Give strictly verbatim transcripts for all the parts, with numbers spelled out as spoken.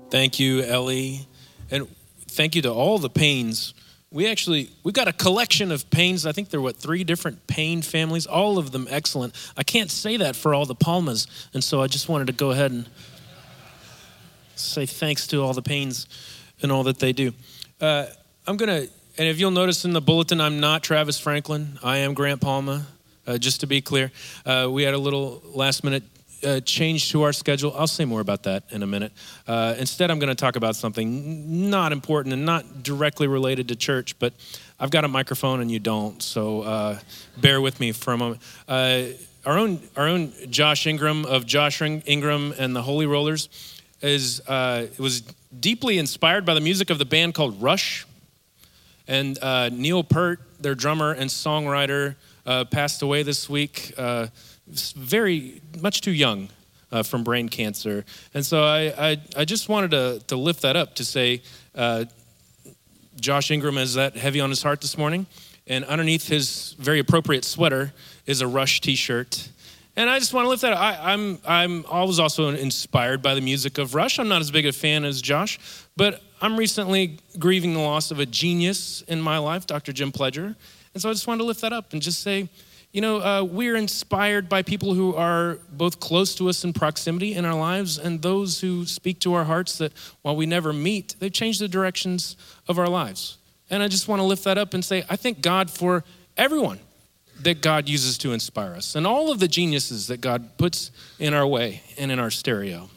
Thank you, Ellie. And thank you to all the Paynes. We actually, we've got a collection of Paynes. I think there are, what, three different Payne families, all of them excellent. I can't say that for all the Palmas, and so I just wanted to go ahead and say thanks to all the Paynes and all that they do. Uh, I'm going to, and if you'll notice in the bulletin, I'm not Travis Franklin. I am Grant Palma, uh, just to be clear. Uh, we had a little last minute Uh, change to our schedule. I'll say more about that in a minute. Uh, instead, I'm going to talk about something not important and not directly related to church, but I've got a microphone and you don't, so uh, bear with me for a moment. Uh, our own our own Josh Ingram of Josh Ingram and the Holy Rollers is uh, was deeply inspired by the music of the band called Rush. And uh, Neil Peart, their drummer and songwriter, uh, passed away this week. Uh, very much too young uh, from brain cancer. And so I, I, I just wanted to, to lift that up to say uh, Josh Ingram is that heavy on his heart this morning. And underneath his very appropriate sweater is a Rush t-shirt. And I just want to lift that up. I, I'm, I'm always also inspired by the music of Rush. I'm not as big a fan as Josh, but I'm recently grieving the loss of a genius in my life, Doctor Jim Pledger. And so I just wanted to lift that up and just say, you know, uh, we're inspired by people who are both close to us in proximity in our lives and those who speak to our hearts that while we never meet, they've changed the directions of our lives. And I just want to lift that up and say, I thank God for everyone that God uses to inspire us and all of the geniuses that God puts in our way and in our stereo.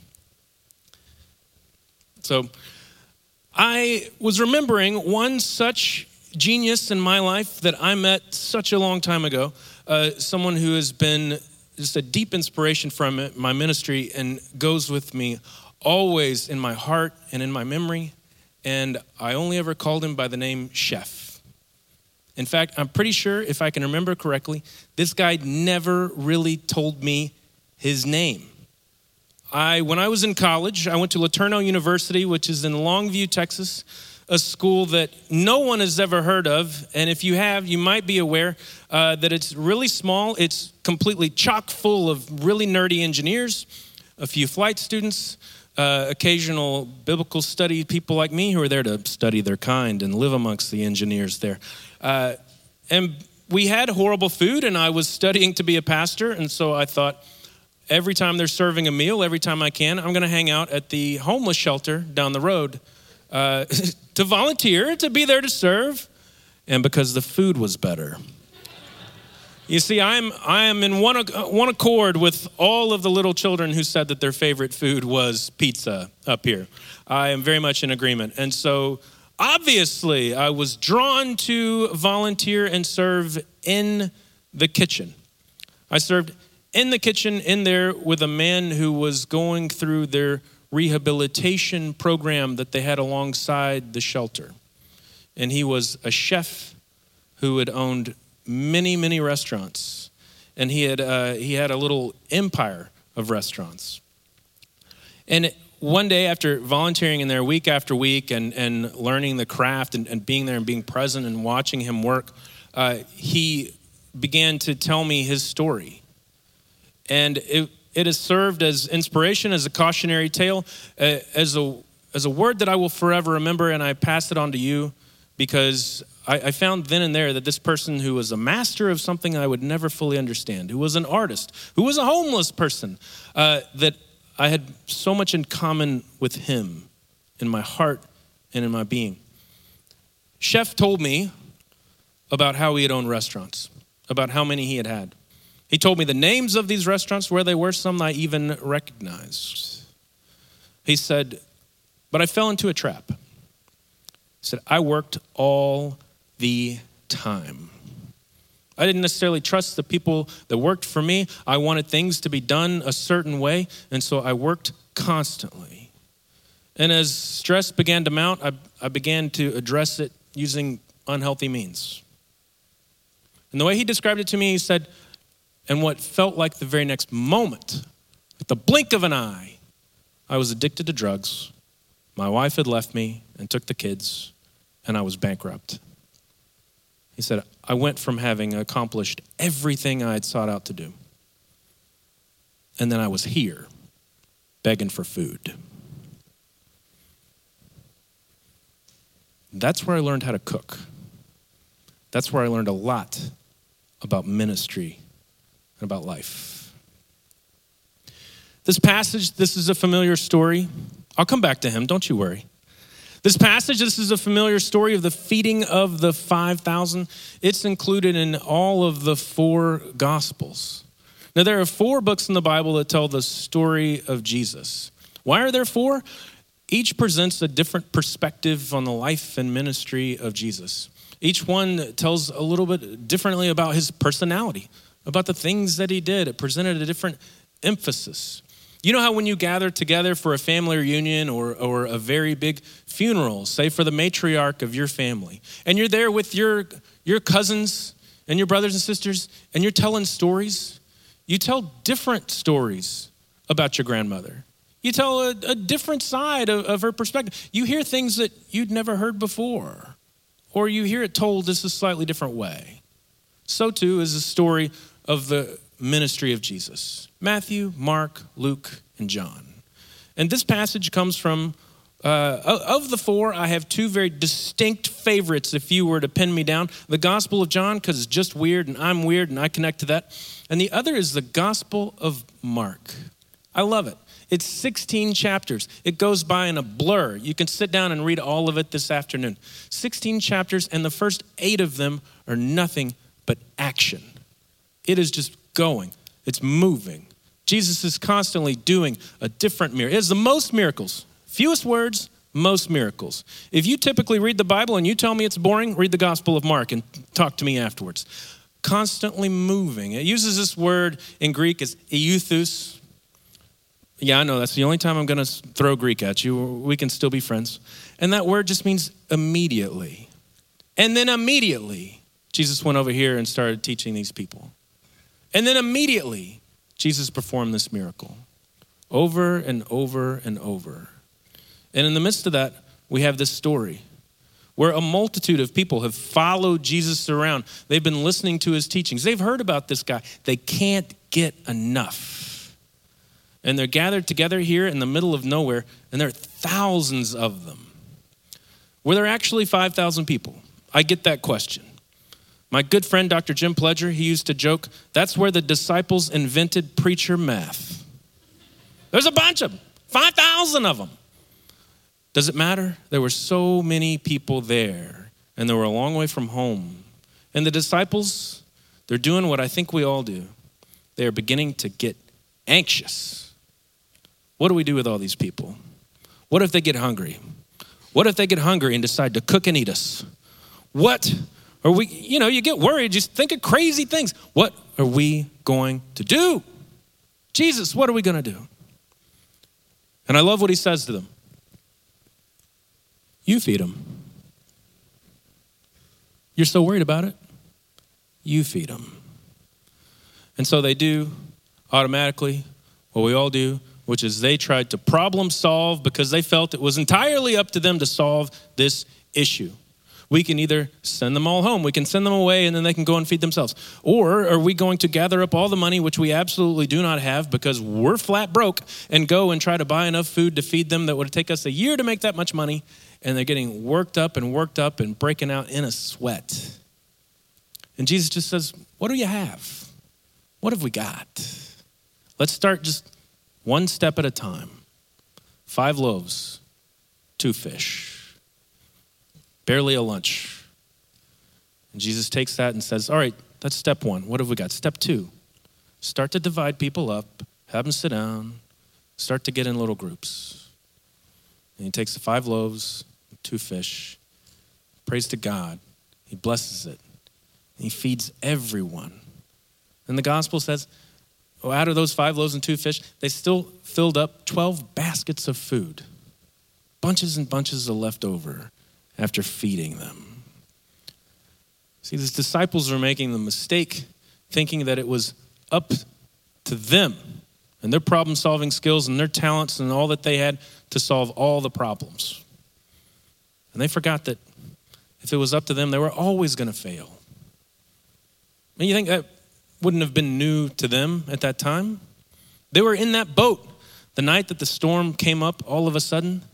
So I was remembering one such genius in my life that I met such a long time ago. Uh, someone who has been just a deep inspiration from it, my ministry and goes with me always in my heart and in my memory. And I only ever called him by the name Chef. In fact, I'm pretty sure, if I can remember correctly, this guy never really told me his name. I, when I was in college, I went to LeTourneau University, which is in Longview, Texas, a school that no one has ever heard of. And if you have, you might be aware uh, that it's really small. It's completely chock full of really nerdy engineers, a few flight students, uh, occasional biblical study people like me who are there to study their kind and live amongst the engineers there. Uh, and we had horrible food, and I was studying to be a pastor. And so I thought, every time they're serving a meal, every time I can, I'm going to hang out at the homeless shelter down the road Uh, to volunteer, to be there to serve, and because the food was better. You see, I'm I am in one one accord with all of the little children who said that their favorite food was pizza up here. I am very much in agreement. And so, obviously, I was drawn to volunteer and serve in the kitchen. I served in the kitchen in there with a man who was going through their rehabilitation program that they had alongside the shelter. And he was a chef who had owned many, many restaurants. And he had uh, he had a little empire of restaurants. And one day after volunteering in there week after week and, and learning the craft and, and being there and being present and watching him work, uh, he began to tell me his story. And it It has served as inspiration, as a cautionary tale, uh, as a as a word that I will forever remember, and I pass it on to you because I, I found then and there that this person who was a master of something I would never fully understand, who was an artist, who was a homeless person, uh, that I had so much in common with him in my heart and in my being. Chef told me about how he had owned restaurants, about how many he had had. He told me the names of these restaurants, where they were, some I even recognized. He said, but I fell into a trap. He said, I worked all the time. I didn't necessarily trust the people that worked for me. I wanted things to be done a certain way, and so I worked constantly. And as stress began to mount, I, I began to address it using unhealthy means. And the way he described it to me, he said, and what felt like the very next moment, at the blink of an eye, I was addicted to drugs. My wife had left me and took the kids, and I was bankrupt. He said, I went from having accomplished everything I had sought out to do, and then I was here, begging for food. That's where I learned how to cook. That's where I learned a lot about ministry and about life. This passage, this is a familiar story. I'll come back to him, don't you worry. This passage, this is a familiar story of the feeding of the five thousand. It's included in all of the four Gospels. Now, there are four books in the Bible that tell the story of Jesus. Why are there four? Each presents a different perspective on the life and ministry of Jesus. Each one tells a little bit differently about his personality, about the things that he did. It presented a different emphasis. You know how when you gather together for a family reunion or, or a very big funeral, say for the matriarch of your family, and you're there with your, your cousins and your brothers and sisters, and you're telling stories, you tell different stories about your grandmother. You tell a, a different side of, of her perspective. You hear things that you'd never heard before, or you hear it told just a slightly different way. So too is the story of the ministry of Jesus. Matthew, Mark, Luke, and John. And this passage comes from, uh, of the four, I have two very distinct favorites if you were to pin me down. The Gospel of John, because it's just weird and I'm weird and I connect to that. And the other is the Gospel of Mark. I love it. It's sixteen chapters. It goes by in a blur. You can sit down and read all of it this afternoon. sixteen chapters, and the first eight of them are nothing but action. It is just going. It's moving. Jesus is constantly doing a different miracle. It has the most miracles. Fewest words, most miracles. If you typically read the Bible and you tell me it's boring, read the Gospel of Mark and talk to me afterwards. Constantly moving. It uses this word in Greek as euthus. Yeah, I know, that's the only time I'm going to throw Greek at you. We can still be friends. And that word just means immediately. And then immediately, Jesus went over here and started teaching these people. And then immediately, Jesus performed this miracle over and over and over. And in the midst of that, we have this story where a multitude of people have followed Jesus around. They've been listening to his teachings. They've heard about this guy. They can't get enough. And they're gathered together here in the middle of nowhere, and there are thousands of them. Were there actually five thousand people? I get that question. My good friend, Doctor Jim Pledger, he used to joke, that's where the disciples invented preacher math. There's a bunch of them, five thousand of them. Does it matter? There were so many people there, and they were a long way from home. And the disciples, they're doing what I think we all do. They are beginning to get anxious. What do we do with all these people? What if they get hungry? What if they get hungry and decide to cook and eat us? What are we, you know, you get worried, just think of crazy things. What are we going to do? Jesus, what are we going to do? And I love what he says to them. You feed them. You're so worried about it. You feed them. And so they do automatically what we all do, which is they tried to problem solve because they felt it was entirely up to them to solve this issue. We can either send them all home, we can send them away, and then they can go and feed themselves. Or are we going to gather up all the money, which we absolutely do not have because we're flat broke, and go and try to buy enough food to feed them that would take us a year to make that much money, and they're getting worked up and worked up and breaking out in a sweat. And Jesus just says, what do you have? What have we got? Let's start just one step at a time. Five loaves, two fish, barely a lunch. And Jesus takes that and says, all right, that's step one. What have we got? Step two, start to divide people up, have them sit down, start to get in little groups. And he takes the five loaves, two fish, prays to God. He blesses it. And he feeds everyone. And the gospel says, oh, out of those five loaves and two fish, they still filled up twelve baskets of food. Bunches and bunches of leftover after feeding them. See, these disciples were making the mistake thinking that it was up to them and their problem-solving skills and their talents and all that they had to solve all the problems. And they forgot that if it was up to them, they were always going to fail. And you think that wouldn't have been new to them at that time? They were in that boat the night that the storm came up all of a sudden.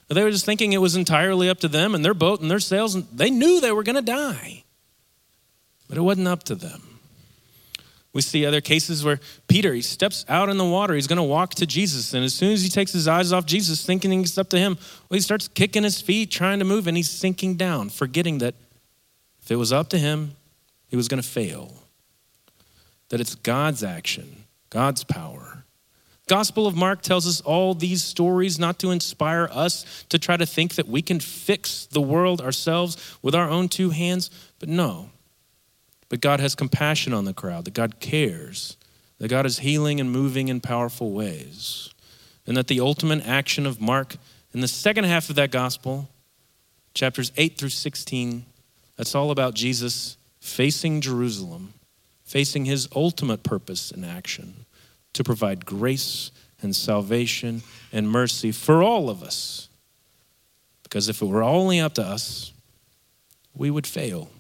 They were just thinking it was entirely up to them and their boat and their sails, and they knew they were going to die. But it wasn't up to them. We see other cases where Peter, he steps out in the water. He's going to walk to Jesus. And as soon as he takes his eyes off Jesus, thinking it's up to him, well, he starts kicking his feet, trying to move, and he's sinking down, forgetting that if it was up to him, he was going to fail. That it's God's action, God's power. Gospel of Mark tells us all these stories not to inspire us to try to think that we can fix the world ourselves with our own two hands, but no. But God has compassion on the crowd, that God cares, that God is healing and moving in powerful ways, and that the ultimate action of Mark in the second half of that gospel, chapters eight through sixteen, that's all about Jesus facing Jerusalem, facing his ultimate purpose and action to provide grace and salvation and mercy for all of us. Because if it were only up to us, we would fail.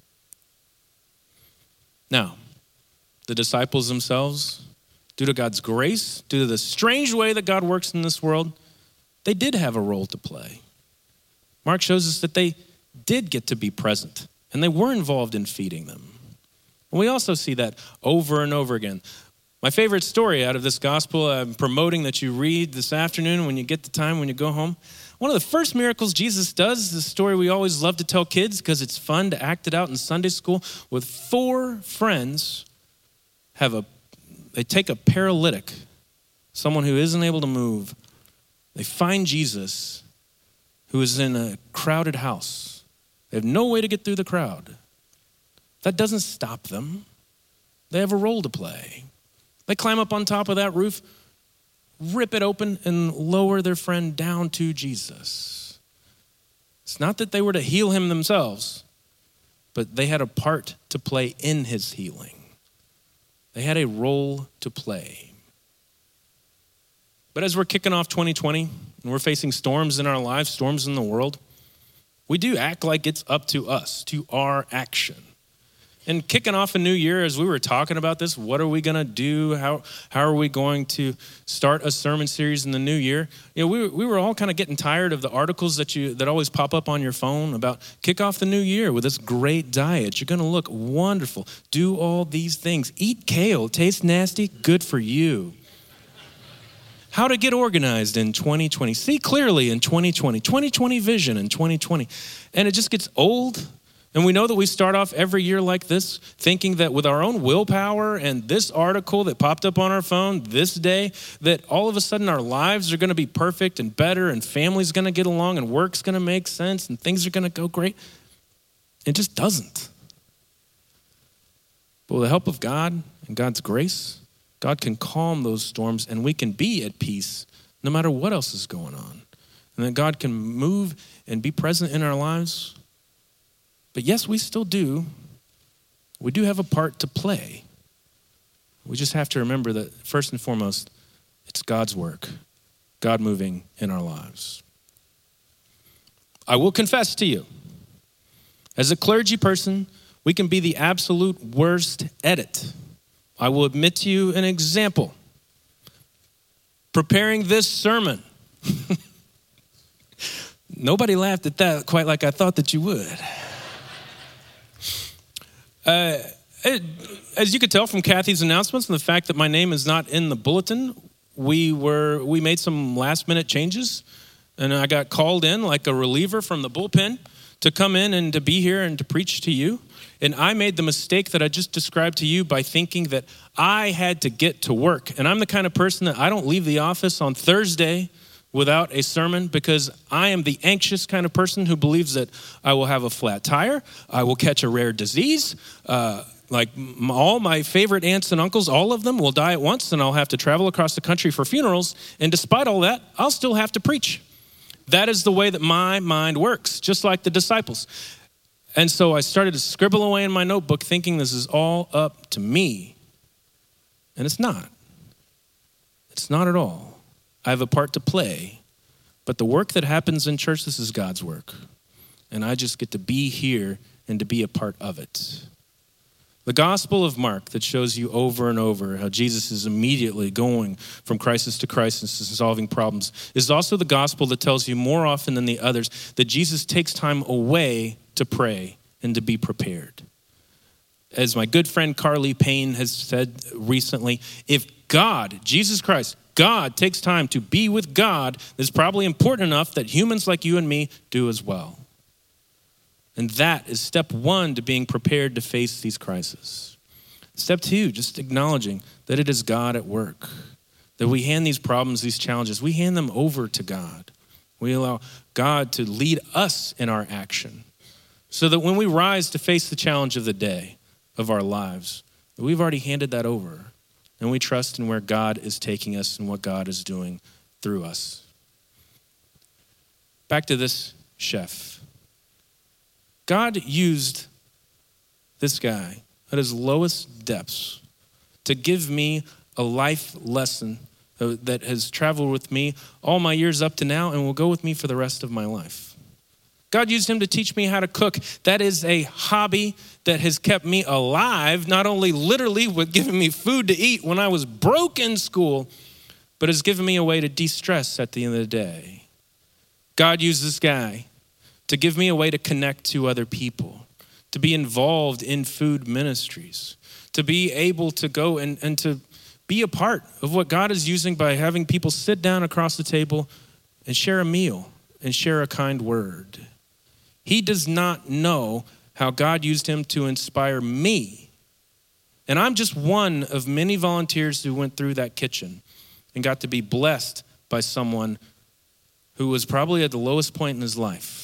Now, the disciples themselves, due to God's grace, due to the strange way that God works in this world, they did have a role to play. Mark shows us that they did get to be present, and they were involved in feeding them. And we also see that over and over again. My favorite story out of this gospel, I'm promoting that you read this afternoon when you get the time, when you go home. One of the first miracles Jesus does is the story we always love to tell kids because it's fun to act it out in Sunday school. With four friends, have a they take a paralytic, someone who isn't able to move. They find Jesus, who is in a crowded house. They have no way to get through the crowd. That doesn't stop them. They have a role to play. They climb up on top of that roof, rip it open, and lower their friend down to Jesus. It's not that they were to heal him themselves, but they had a part to play in his healing. They had a role to play. But as we're kicking off twenty twenty, and we're facing storms in our lives, storms in the world, we do act like it's up to us, to our action. And kicking off a new year, as we were talking about this, what are we going to do? How how are we going to start a sermon series in the new year? You know, we we were all kind of getting tired of the articles that you that always pop up on your phone about kick off the new year with this great diet. You're going to look wonderful. Do all these things. Eat kale. It tastes nasty. Good for you. How to get organized in twenty twenty. See clearly in twenty twenty. twenty twenty vision in twenty twenty. And it just gets old. And we know that we start off every year like this, thinking that with our own willpower and this article that popped up on our phone this day, that all of a sudden our lives are going to be perfect and better and family's going to get along and work's going to make sense and things are going to go great. It just doesn't. But with the help of God and God's grace, God can calm those storms and we can be at peace no matter what else is going on. And that God can move and be present in our lives. But yes, we still do. We do have a part to play. We just have to remember that first and foremost, it's God's work, God moving in our lives. I will confess to you, as a clergy person, we can be the absolute worst at it. I will admit to you an example. Preparing this sermon. Nobody laughed at that quite like I thought that you would. Uh, it, as you could tell from Kathy's announcements and the fact that my name is not in the bulletin, we were we made some last minute changes, and I got called in like a reliever from the bullpen to come in and to be here and to preach to you. And I made the mistake that I just described to you by thinking that I had to get to work. And I'm the kind of person that I don't leave the office on Thursday without a sermon because I am the anxious kind of person who believes that I will have a flat tire, I will catch a rare disease, uh, like all my favorite aunts and uncles, all of them will die at once and I'll have to travel across the country for funerals. And despite all that, I'll still have to preach. That is the way that my mind works, just like the disciples. And so I started to scribble away in my notebook thinking this is all up to me. And it's not. It's not at all. I have a part to play, but the work that happens in church, this is God's work. And I just get to be here and to be a part of it. The Gospel of Mark that shows you over and over how Jesus is immediately going from crisis to crisis and solving problems is also the gospel that tells you more often than the others that Jesus takes time away to pray and to be prepared. As my good friend Carly Payne has said recently, if God, Jesus Christ, God takes time to be with God, that's probably important enough that humans like you and me do as well. And that is step one to being prepared to face these crises. Step two, just acknowledging that it is God at work, that we hand these problems, these challenges, we hand them over to God. We allow God to lead us in our action so that when we rise to face the challenge of the day of our lives, we've already handed that over and we trust in where God is taking us and what God is doing through us. Back to this chef. God used this guy at his lowest depths to give me a life lesson that has traveled with me all my years up to now and will go with me for the rest of my life. God used him to teach me how to cook. That is a hobby that has kept me alive, not only literally with giving me food to eat when I was broke in school, but has given me a way to de-stress at the end of the day. God used this guy to give me a way to connect to other people, to be involved in food ministries, to be able to go and, and to be a part of what God is using by having people sit down across the table and share a meal and share a kind word. He does not know how God used him to inspire me. And I'm just one of many volunteers who went through that kitchen and got to be blessed by someone who was probably at the lowest point in his life.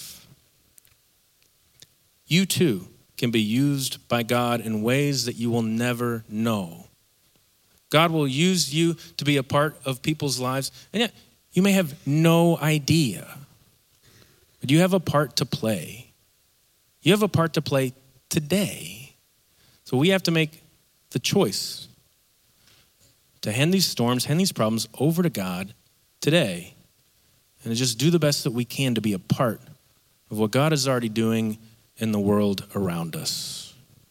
You too can be used by God in ways that you will never know. God will use you to be a part of people's lives, and yet you may have no idea. But you have a part to play. You have a part to play today. So we have to make the choice to hand these storms, hand these problems over to God today, and to just do the best that we can to be a part of what God is already doing in the world around us.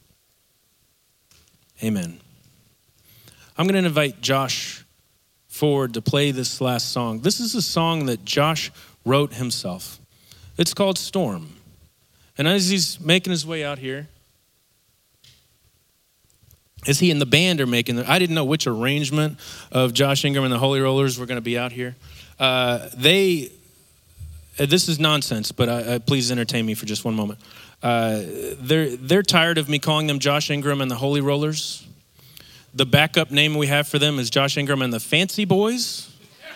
Amen. I'm going to invite Josh forward to play this last song. This is a song that Josh wrote himself. It's called Storm. And as he's making his way out here, as he and the band are making, the, I didn't know which arrangement of Josh Ingram and the Holy Rollers were going to be out here. Uh, they, this is nonsense, but I, I, please entertain me for just one moment. Uh, they're they're tired of me calling them Josh Ingram and the Holy Rollers. The backup name we have for them is Josh Ingram and the Fancy Boys.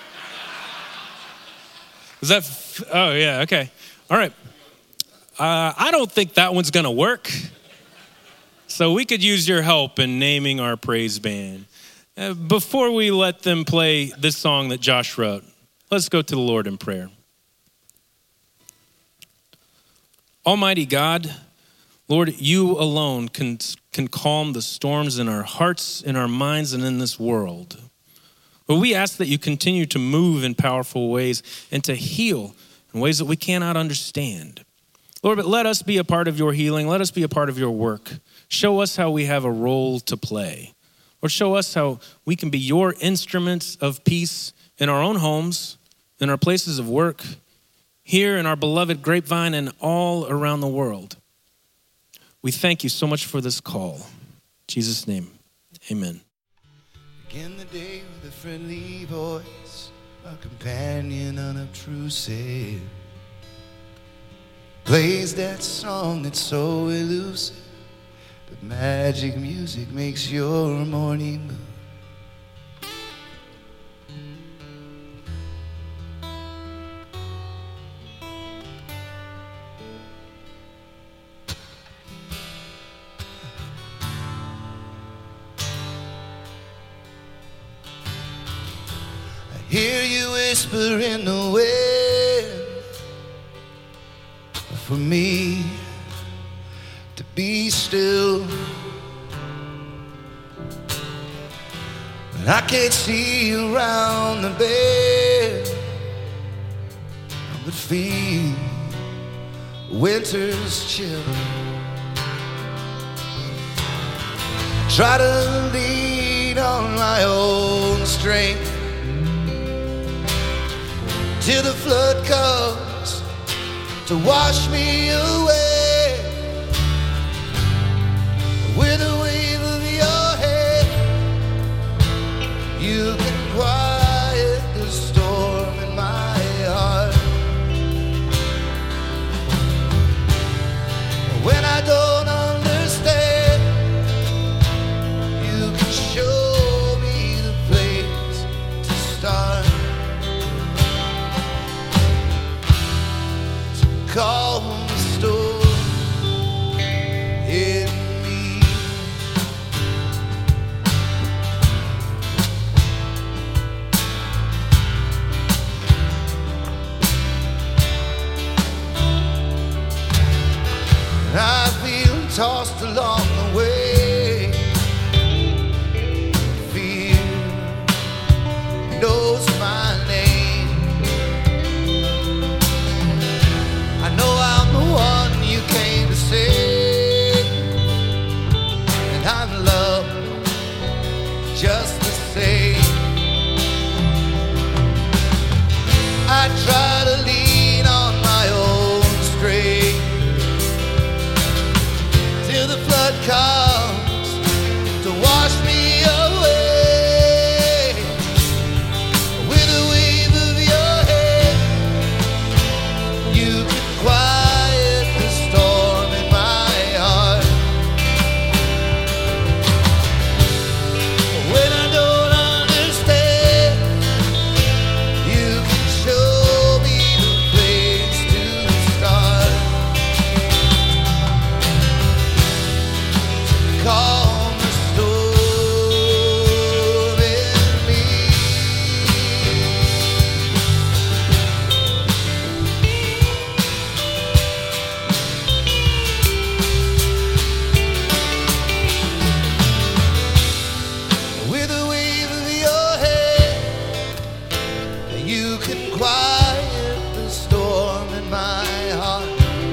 Is that, f- oh yeah, okay. All right. Uh, I don't think that one's gonna work. So we could use your help in naming our praise band. Uh, before we let them play this song that Josh wrote, let's go to the Lord in prayer. Almighty God, Lord, you alone can, can calm the storms in our hearts, in our minds, and in this world. But we ask that you continue to move in powerful ways and to heal in ways that we cannot understand. Lord, but let us be a part of your healing. Let us be a part of your work. Show us how we have a role to play. Or show us how we can be your instruments of peace in our own homes, in our places of work, here in our beloved Grapevine, and all around the world. We thank you so much for this call. In Jesus' name, amen. Begin the day with a friendly voice, a companion unobtrusive. Plays that song that's so elusive, but magic music makes your morning good. Hear you whisper in the wind for me to be still. But I can't see around the bend. I would feel winter's chill. try to lean on my own strength till the flood comes to wash me away. With a wave of your hand, you can quiet the storm in my heart. When I don't understand, you can show me the place to start. To calm the storm in me. I feel tossed along the way. Fear knows my name. I know I'm the one you came to save, and I'm loved just the same. I try to lean on my own strength till the flood comes to wash me away. With a wave of your hand, you can quiet the storm in my heart. When I don't understand, you can show me the place to start. Calm the storm in me. With a wave of your hand, you can quiet the storm in my heart.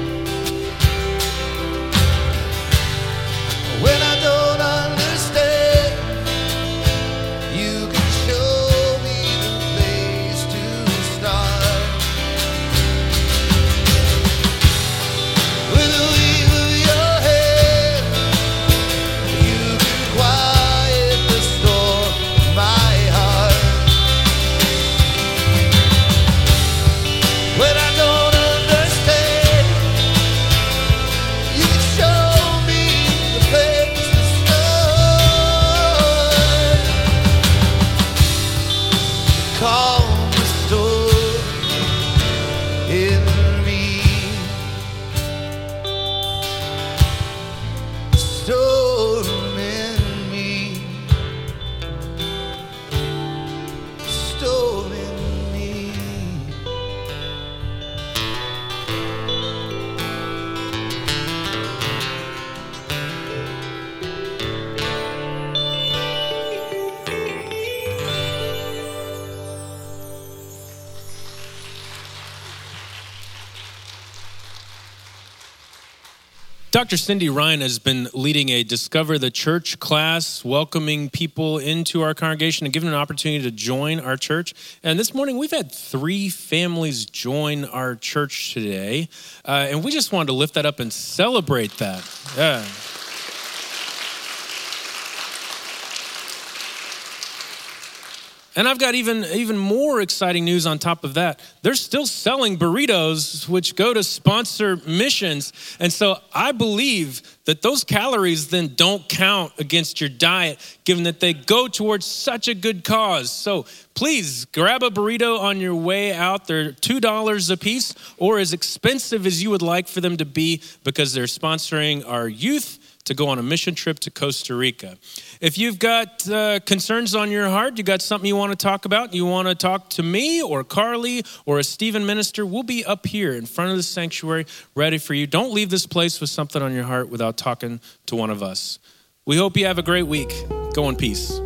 When I don't understand, you can show me the place to start. With a wave of your hand, you can quiet the storm in my heart. When I don't understand, you can show me the place to start. Calm the storm in me. Storm in me. Storm in me. Doctor Cindy Ryan has been leading a Discover the Church class, welcoming people into our congregation and giving them an opportunity to join our church. And this morning, we've had three families join our church today. Uh, and we just wanted to lift that up and celebrate that. Yeah. And I've got even, even more exciting news on top of that. They're still selling burritos, which go to sponsor missions. And so I believe that those calories then don't count against your diet, given that they go towards such a good cause. So please grab a burrito on your way out. They're two dollars a piece, or as expensive as you would like for them to be, because they're sponsoring our youth to go on a mission trip to Costa Rica. If you've got uh, concerns on your heart, you got something you want to talk about, you want to talk to me or Carly or a Stephen minister, we'll be up here in front of the sanctuary ready for you. Don't leave this place with something on your heart without talking to one of us. We hope you have a great week. Go in peace.